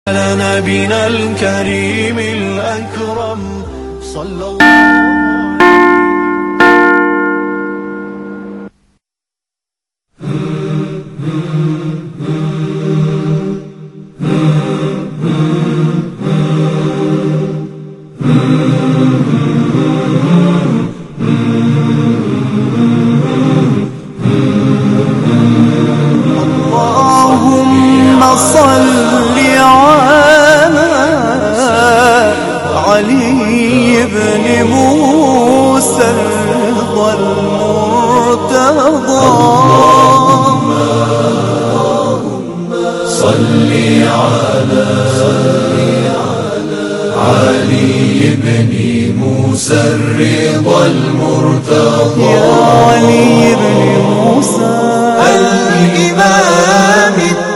على نبينا الكريم الأكرم صلى الله اللهم صل على علي بن موسى الرضا المرتضى. اللهم صل على علي بن موسى الرضا المرتضى. يا علي بن موسى الإمام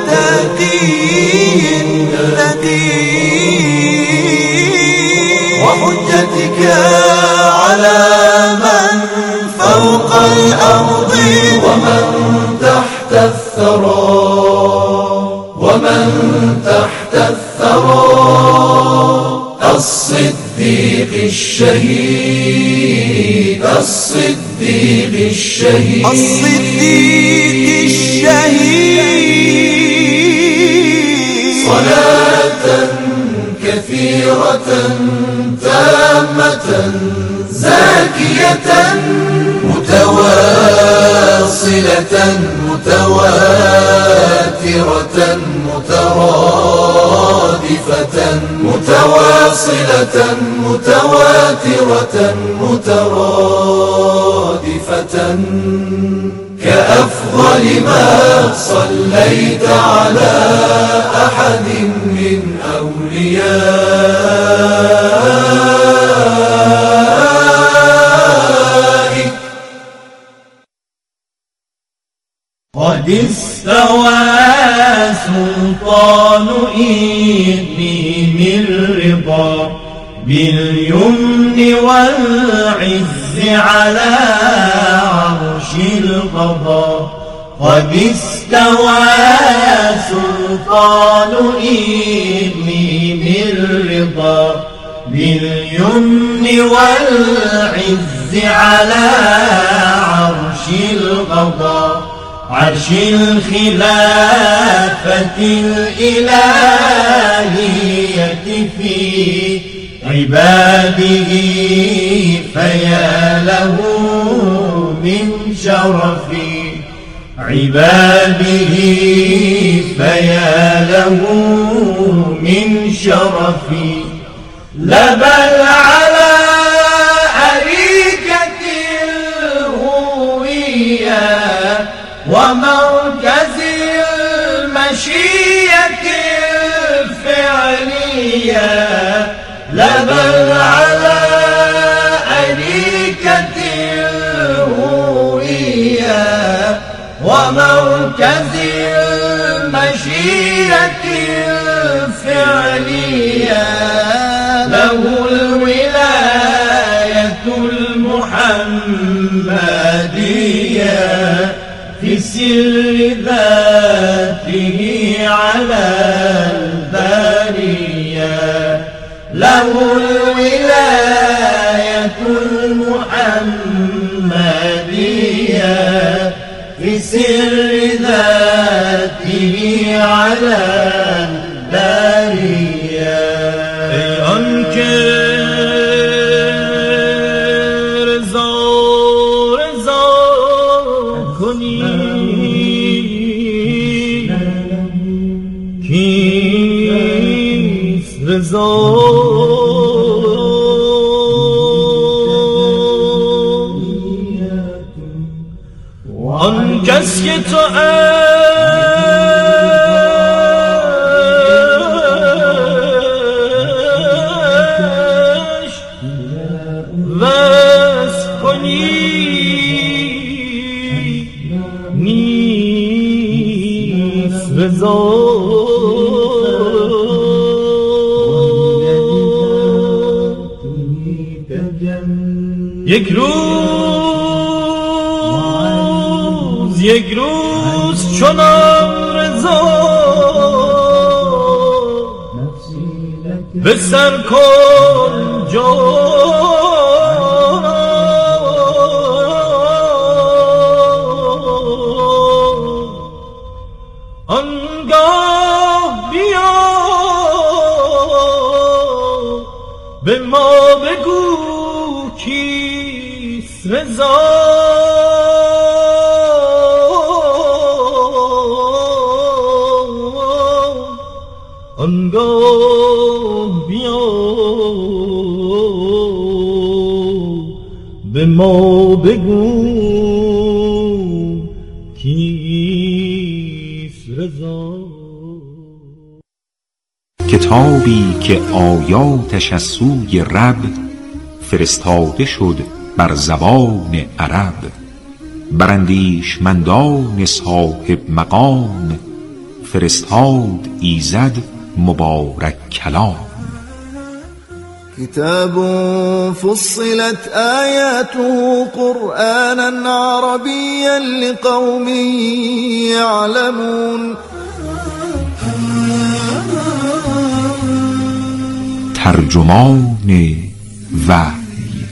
وحجتك على من فوق الأرض ومن تحت الثرى الصديق الشهيد صلاة كثيرة تامة زاكية متواصلة متواترة مترادفة كأفضل ما صليت على أحد من أوليائك. قد استوى سلطان إقليم الرضا باليمن والعز على عرش القضاء. قد استوى سلطان إقليم الرضا باليمن والعز على عرش القضاء. عرش الخلافة الإلهية في عباده فيا له من شرف عباده فيا له من شرف. لا بل على أريكة الهوية ومركز المشية الفعلية. لا بل على أريكة الهوية ومركز المشية الفعلية. له الولاية المحمدية في سر ذاته على البرية. له الولاية المحمدية في سر ذاته على البرية. ای آنکه رضا کنی کیست رضا؟ آن کس که تو وصف کنی نیست رضا. یک روز چنان رضا به سر کن جان آنگاه بیا به ما بگو کیست رضا آنگاه بیا به ما بگو کیست رضا. کتابی که آیاتش از سوی رب فرستاده شد بر زبان عرب، بر اندیشمندان صاحب مقام فرستاد ایزد مبارک کلام. كتاب فصلت آياته قرآنا عربيا لقوم يعلمون. ترجمان وحی.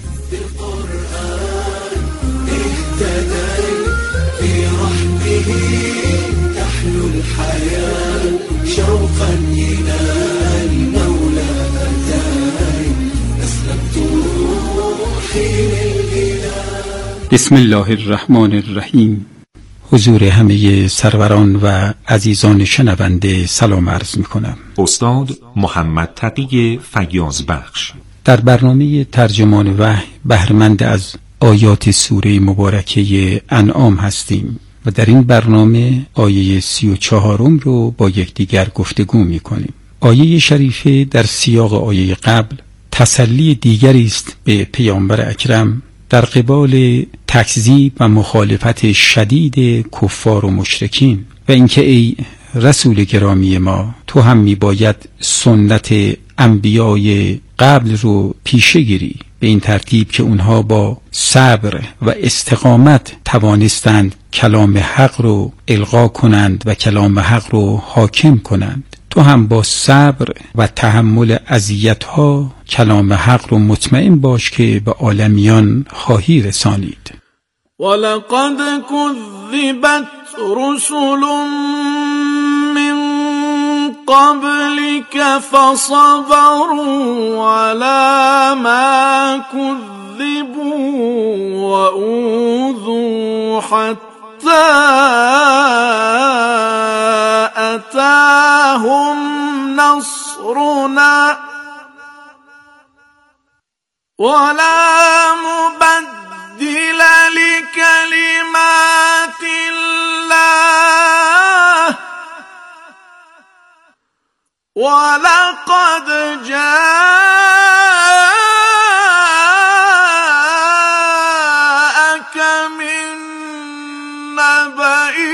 بسم الله الرحمن الرحیم. حضور همه سروران و عزیزان شنونده سلام عرض می کنم. استاد محمد تقی فیاض بخش در برنامه ترجمان وحی بهره‌مند از آیات سوره مبارکه انعام هستیم و در این برنامه آیه 34 رو با یکدیگر گفتگو می کنیم. آیه شریفه در سیاق آیه قبل تسلی دیگری است به پیامبر اکرم در قبال تکذیب و مخالفت شدید کفار و مشرکین و اینکه ای رسول گرامی ما، تو هم میباید سنت انبیای قبل رو پیشه گیری، به این ترتیب که اونها با صبر و استقامت توانستند کلام حق رو القا کنند و کلام حق رو حاکم کنند. تو هم با صبر و تحمل اذیت‌ها کلام حق رو مطمئن باش که به عالمیان خواهی رسانید. ولقد كذبت رسل من قبلك فصبروا على ما كذبوا وأوذوا حتى أتاهم نصرنا ولا مبدل لكلمات الله ولقد جاءك من نبأ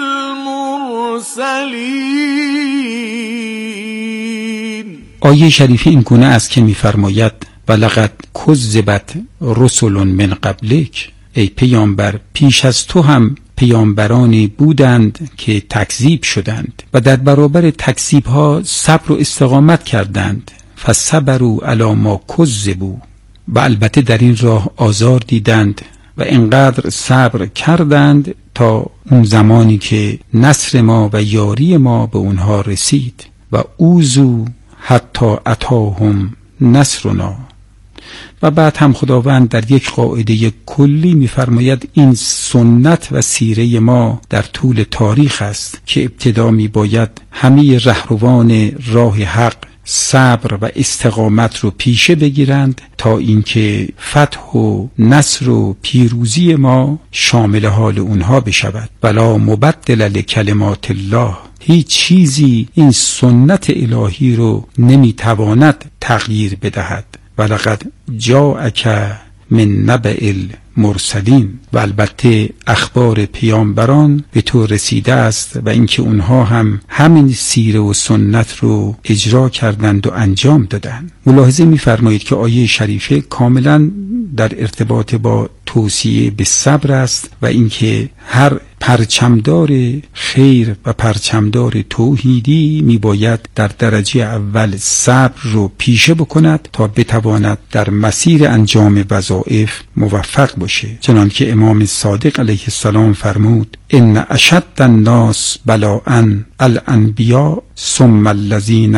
المرسلين. آیه شریفه این گونه است که می‌فرماید ولقد کذبت رسل من قبلک، ای پیامبر پیش از تو هم پیامبرانی بودند که تکذیب شدند و در برابر تکذیب ها صبر و استقامت کردند. فصبروا علی ما کذبوا، و البته در این راه آزار دیدند و انقدر صبر کردند تا اون زمانی که نصر ما و یاری ما به اونها رسید. و اوذوا حتی اتاهم نصرنا. و بعد هم خداوند در یک قاعده کلی می‌فرماید این سنت و سیره ما در طول تاریخ است که ابتدا می‌باید همه رهروان راه حق صبر و استقامت رو پیشه بگیرند تا اینکه فتح و نصر و پیروزی ما شامل حال اونها بشود. ولا مبدل لکلمات الله، هیچ چیزی این سنت الهی رو نمیتواند تغییر بدهد. ولقد جاءک من نبأ المرسلین، و البته اخبار پیامبران به تو رسیده است و اینکه اونها هم همین سیره و سنت رو اجرا کردند و انجام دادند. ملاحظه می‌فرمایید که آیه شریفه کاملا در ارتباط با توصیه به صبر است و اینکه هر پرچمدار خیر و پرچمدار توحیدی میباید در درجه اول صبر رو پیشه بکند تا بتواند در مسیر انجام وظایف موفق باشه. چنانکه امام صادق علیه السلام فرمود: ان اشد الناس بلاء الانبیاء ثم الذین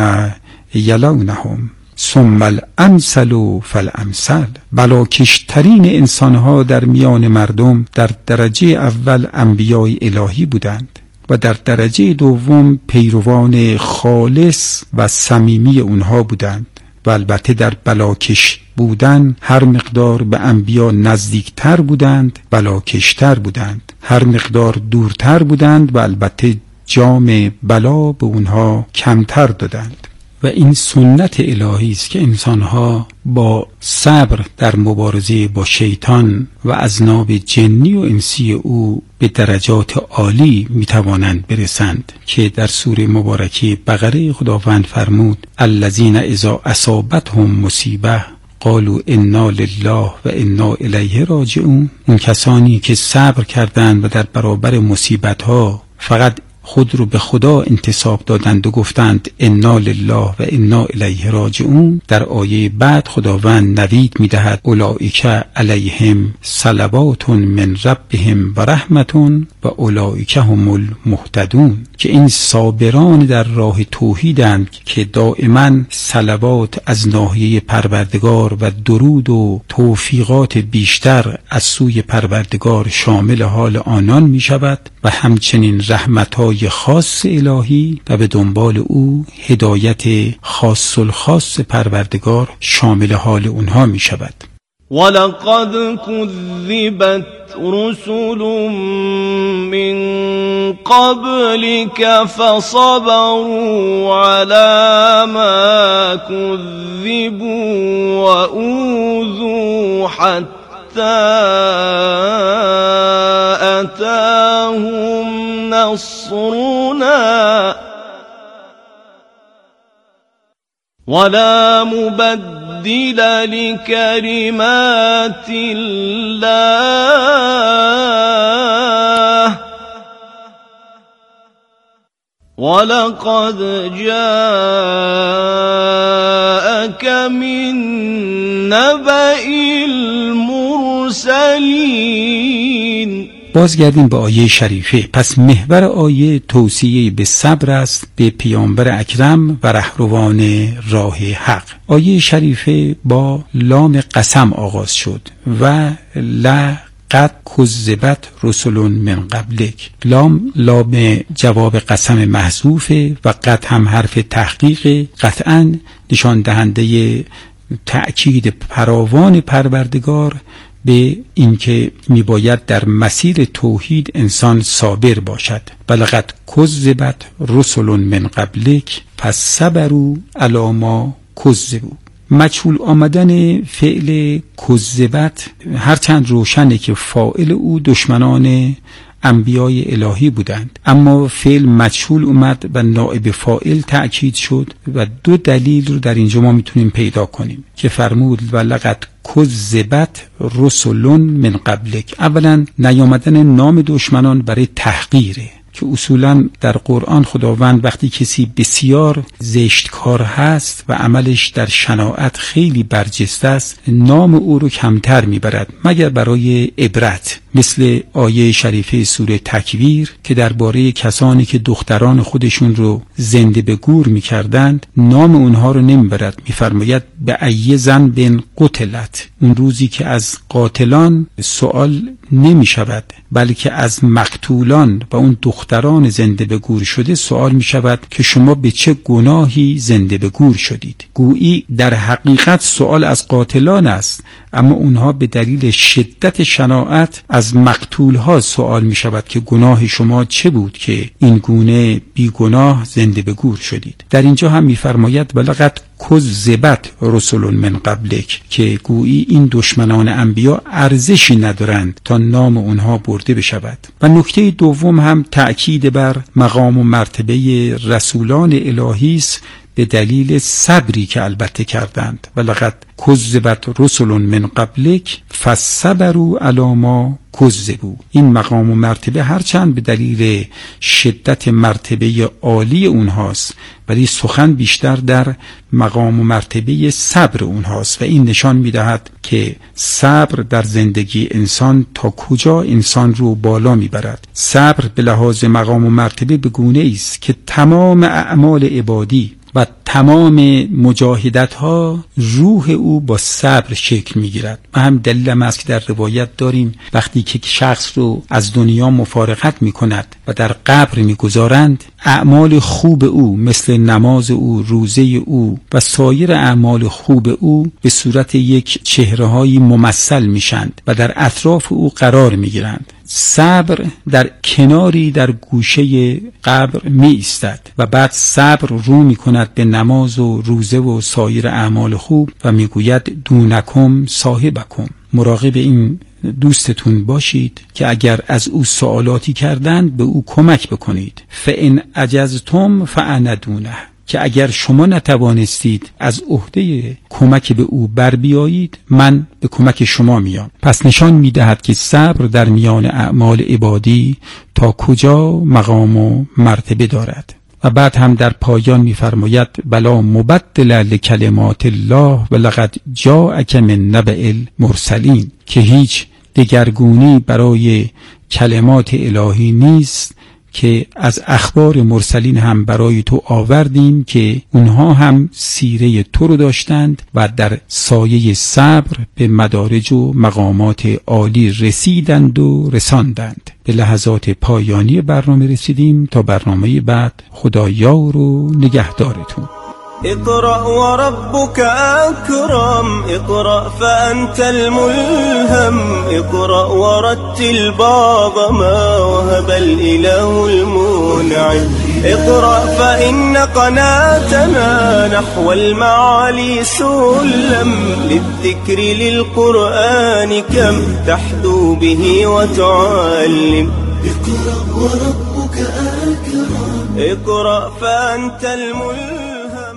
یلونهم ثم الامثل فالامثل. بلاکشترین انسانها در میان مردم در درجه اول انبیای الهی بودند و در درجه دوم پیروان خالص و صمیمی اونها بودند و البته در بلاکش بودن هر مقدار به انبیا نزدیکتر بودند بلاکشتر بودند، هر مقدار دورتر بودند و البته جام بلا به اونها کمتر دادند. و این سنت الهی است که انسانها با صبر در مبارزه با شیطان و اذناب جنی و انسی او به درجات عالی میتوانند برسند که در سوره مبارکه بقره خداوند فرمود: الذین اذا اصابتهم مصیبه قالوا انا لله و انا الیه راجعون. اون کسانی که صبر کردند و در برابر مصیبت‌ها فقط خود رو به خدا انتساب دادند و گفتند انا لله و انا الیه راجعون، در آیه بعد خداوند نوید میدهد: اولئک علیهم صلوات من ربهم و رحمت و اولئک هم المهتدون. که این صابران در راه توحیدند که دائما صلوات از ناحیه پروردگار و درود و توفیقات بیشتر از سوی پروردگار شامل حال آنان می شود و همچنین رحمتهای خاص الهی و به دنبال او هدایت خاص الخاص پروردگار شامل حال اونها می شود. ولقد كذبت رسل من قبلك فصبروا على ما كذبوا وأوذوا حتى أتاهم نصرنا ولا مبدل لكلمات الله ولقد جاءك من نبأ المرسلين. بازگردیم به آیه شریفه. پس محور آیه توصیه به صبر است به پیامبر اکرم و رهروان راه حق. آیه شریفه با لام قسم آغاز شد و لقد کذبت رسل من قبلک. لام جواب قسم محذوفه و قد هم حرف تحقیق، قطعا نشان دهنده تأکید فراوان پروردگار به اینکه میباید در مسیر توحید انسان صابر باشد. ولقد کذبت رسل من قبلک پس صبروا علی ما کذبوا. مجهول آمدن فعل کذبت هرچند روشنه که فاعل او دشمنان انبیای الهی بودند، اما فعل مجهول اومد و نائب فاعل تأکید شد و دو دلیل رو در اینجا ما میتونیم پیدا کنیم که فرمود ولقد کذبت رسل من قبلک. اولا نیامدن نام دشمنان برای تحقیره که اصولا در قرآن خداوند وقتی کسی بسیار زشتکار هست و عملش در شناعت خیلی برجسته است نام او رو کمتر میبرد مگر برای عبرت، مثل آیه شریفه سوره تکویر که درباره کسانی که دختران خودشون رو زنده به گور میکردند نام اونها رو نمیبرد، میفرماید به ای ذنب قتلت. اون روزی که از قاتلان سوال نمیشود بلکه از مقتولان و اون دختران زنده به گور شده سوال میشود که شما به چه گناهی زنده به گور شدید. گویی در حقیقت سوال از قاتلان است، اما اونها به دلیل شدت شناعت از مقتولها سوال می شود که گناه شما چه بود که این گونه بی گناه زنده به گور شدید. در اینجا هم می فرماید ولقد کذبت رسل من قبلک که گویی این دشمنان انبیا ارزشی ندارند تا نام اونها برده بشود. و نکته دوم هم تأکید بر مقام و مرتبه رسولان الهی است به دلیل صبری که البته کردند. ولقد کذبت رسل من قبلک فصبروا علی ما کذبوا. این مقام و مرتبه هرچند به دلیل شدت مرتبه عالی اونهاست، ولی سخن بیشتر در مقام و مرتبه صبر اونهاست و این نشان میدهد که صبر در زندگی انسان تا کجا انسان رو بالا میبرد. صبر به لحاظ مقام و مرتبه به گونه است که تمام اعمال عبادی و تمام مجاهدت ها روح او با صبر شکل میگیرد. و هم دلیل هم است که در روایت داریم وقتی که شخص رو از دنیا مفارقت میکند و در قبر میگذارند، اعمال خوب او مثل نماز او، روزه او و سایر اعمال خوب او به صورت یک چهره‌های ممثل میشند و در اطراف او قرار میگیرند. صبر در کناری در گوشه قبر می ایستد و بعد صبر رو می کند به نماز و روزه و سایر اعمال خوب و می گوید دونکم صاحبکم. مراقب این دوستتون باشید که اگر از او سوالاتی کردند به او کمک بکنید. فإن عجزتم فأنا دونه. که اگر شما نتوانستید از عهده کمک به او بر بیایید، من به کمک شما میام. پس نشان میدهد که صبر در میان اعمال عبادی تا کجا مقام و مرتبه دارد. و بعد هم در پایان میفرماید بلا مبدل لکلمات الله ولقد جاءک من نبأ المرسلین، که هیچ دگرگونی برای کلمات الهی نیست که از اخبار مرسلین هم برای تو آوردیم که اونها هم سیره تو رو داشتند و در سایه صبر به مدارج و مقامات عالی رسیدند و رساندند. به لحظات پایانی برنامه رسیدیم. تا برنامه بعد، خدا یار و نگهدارتون. اقرأ وربك أكرم، اقرأ فأنت الملهم، اقرأ ورتل باب ما وهب الإله المنعم، اقرأ فإن قناتنا نحو المعالي سلم، للذكر للقرآن كم تحدو به وتعلم، اقرأ وربك أكرم، اقرأ فأنت الملهم.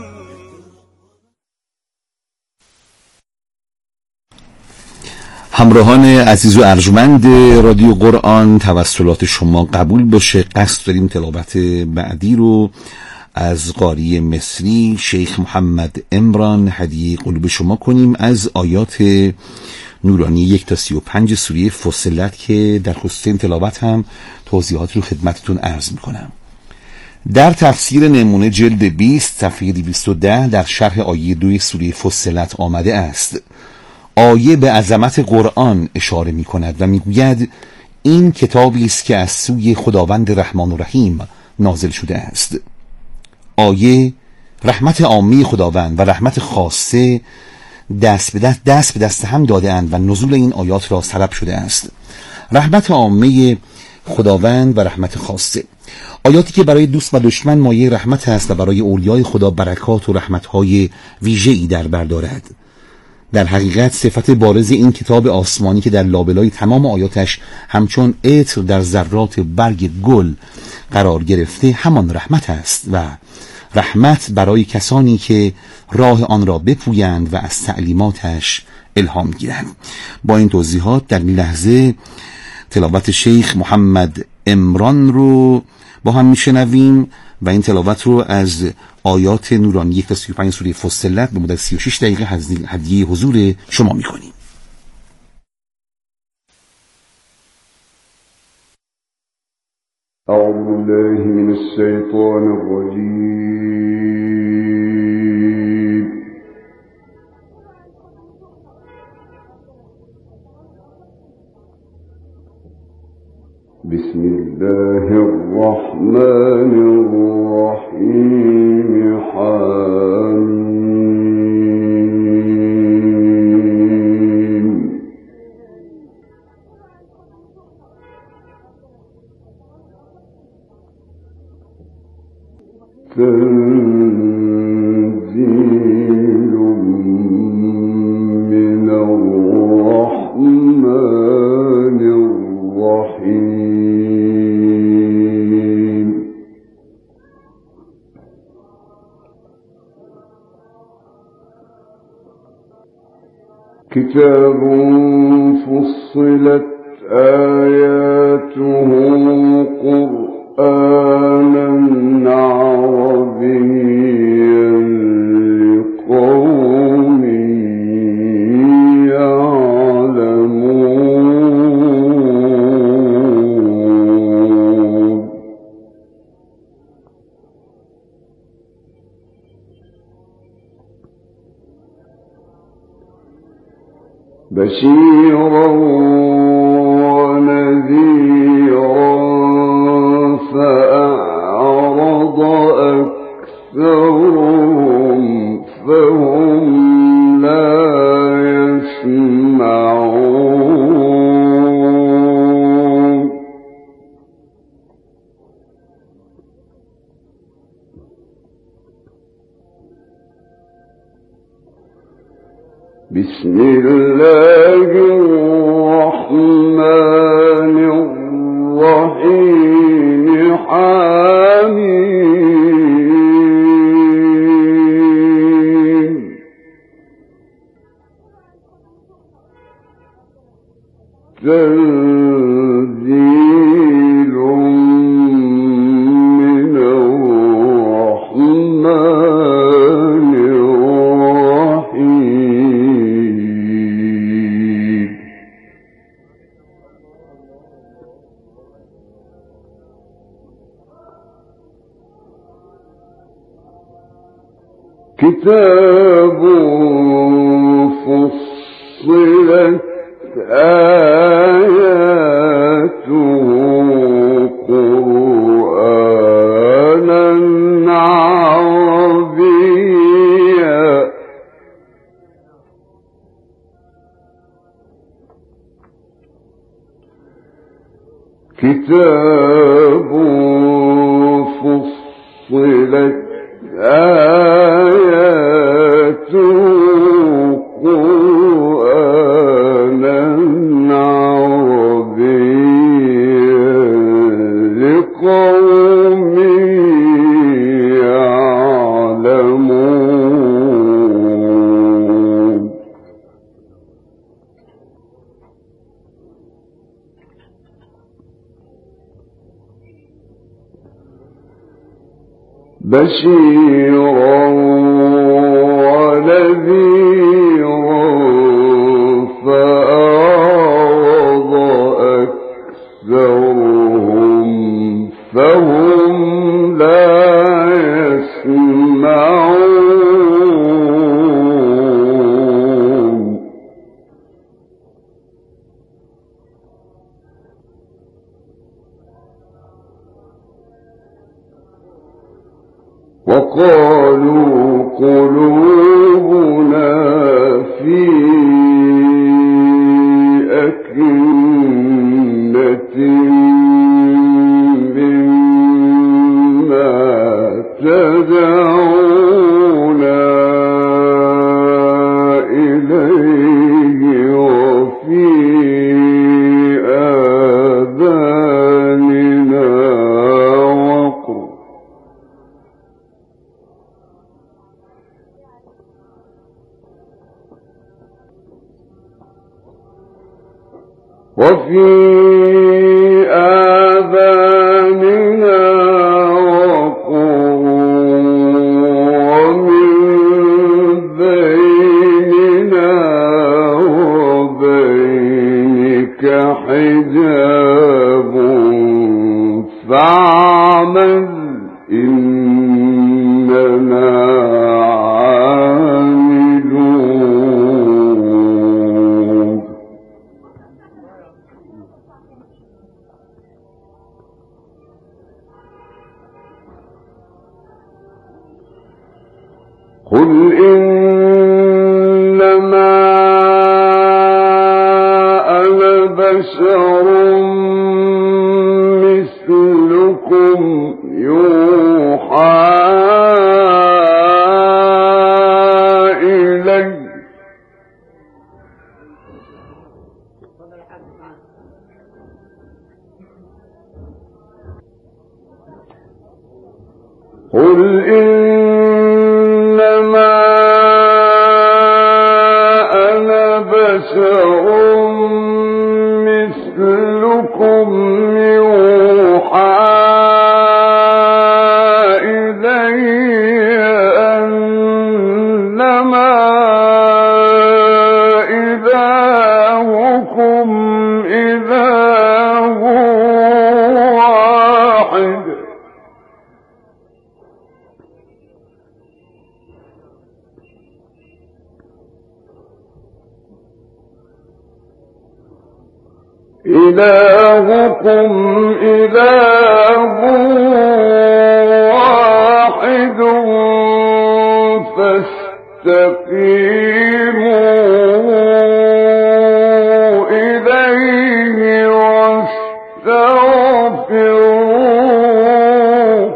همراهان عزیز و ارجمند رادیو قرآن، توسلات شما قبول باشه. قصد داریم تلاوت بعدی رو از قاری مصری شیخ محمد عمران هدیه قلوب شما کنیم از آیات نورانی 1 تا 35 سوره فصلت که در خصوص این تلاوت هم توضیحات رو خدمتتون عرض میکنم. در تفسیر نمونه جلد 20 صفحه 210 در شرح آیه 2 سوره فصلت آمده است. آیه به عظمت قرآن اشاره می کند و می گوید این کتابی است که از سوی خداوند رحمان و رحیم نازل شده است. آیه رحمت عامی خداوند و رحمت خاصه دست به دست هم داده اند و نزول این آیات را سبب شده است. رحمت عامی خداوند و رحمت خاصه، آیاتی که برای دوست و دشمن مایه رحمت است و برای اولیای خدا برکات و رحمت‌های ویژه‌ای در بر دارد. در حقیقت صفت بارز این کتاب آسمانی که در لابلای تمام آیاتش همچون عطر در ذرات برگ گل قرار گرفته همان رحمت است و رحمت برای کسانی که راه آن را بپویند و از تعلیماتش الهام گیرند. با این توضیحات در این لحظه تلاوت شیخ محمد عمران رو با هم میشنویم و این تلاوت رو از آیات نورانی 1 تا 35 سوره فصلت به مدت 36 دقیقه هدیه حضور شما میکنیم. اعوذ بالله من الشیطان الرجیم. بسم الله الرحمن الرحیم. حمیم. تنزیل من الرحمن الرحیم. كتاب فصلت آياته قرآنا عربيا لقوم يعلمون بشيرا ونذيرا فأعرض أكثرهم فهم لا يسمعون بسم الله الرحمن الرحيم حميم تنزيل من الرحمن الرحيم كتاب فصلت آياته قرآنا عربيا كتاب فصلت آياته قرآنا عربيا لقوم يعلمون بشيرا ونذيرا فأعرض أكثرهم فهم لا يسمعون وقالوا قلوبنا في أكنة مما تدعونا إليه وفي آذاننا وقر وفي آذاننا وقر ومن بيننا وبينك حجاب فاعمل إننا عاملون قل إنما أنا بشر مثلكم يوحى إلي قل إنما أنا بشر بشر مثلكم يوحى إلي أنما إلهكم إله واحد إلهكم إله واحد فاستقيموا إليه واستغفروه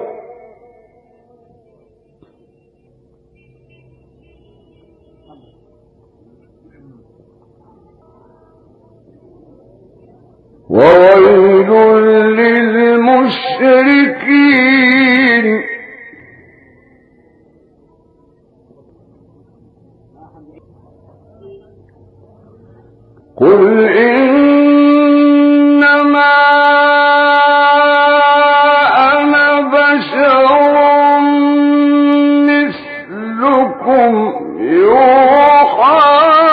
وويل للمشركين قل إنما أنا بشر مثلكم يوحى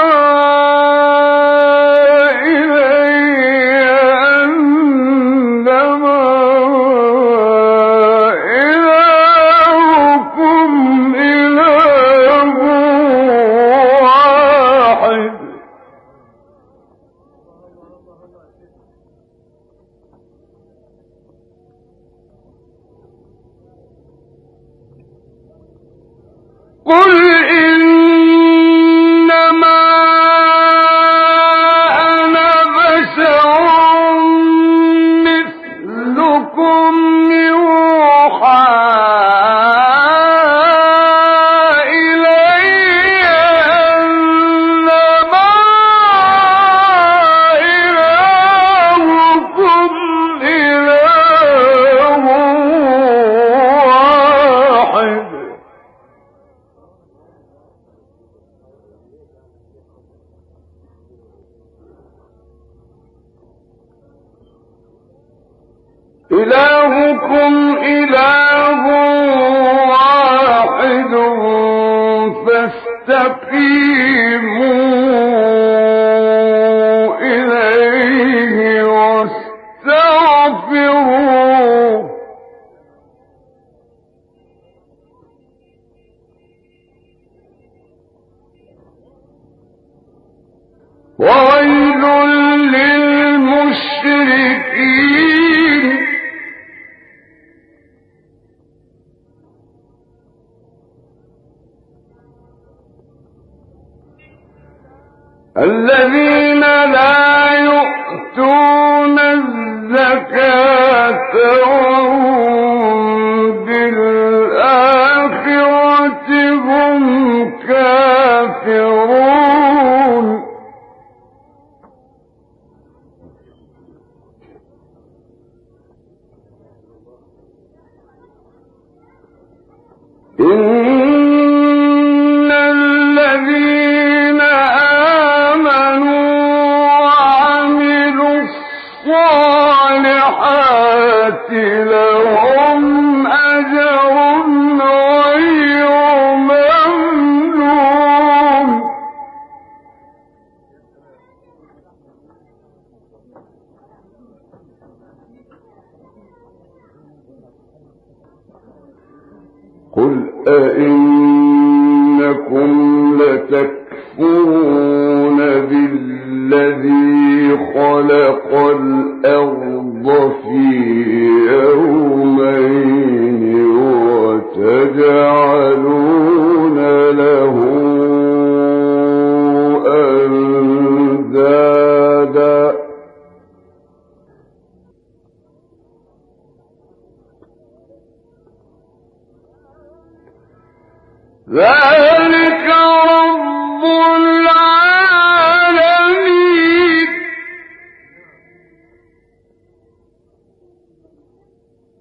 قل إنما أنا بشر مثلكم يوحى إلي أنما إلهكم إله واحد إلهكم إله واحد فاستقيموا إليه واستغفروه وويل للمشركين الذين لا يؤتون الزكاة وهم بالآخرة هم كافرون إن الذين آمنوا وعملوا الصالحات لهم أجر غير ممنون قل أئنكم لتكفرون بالذي خلق الأرض في يومين وتجعلون له أندادا ذلك رب العالمين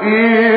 في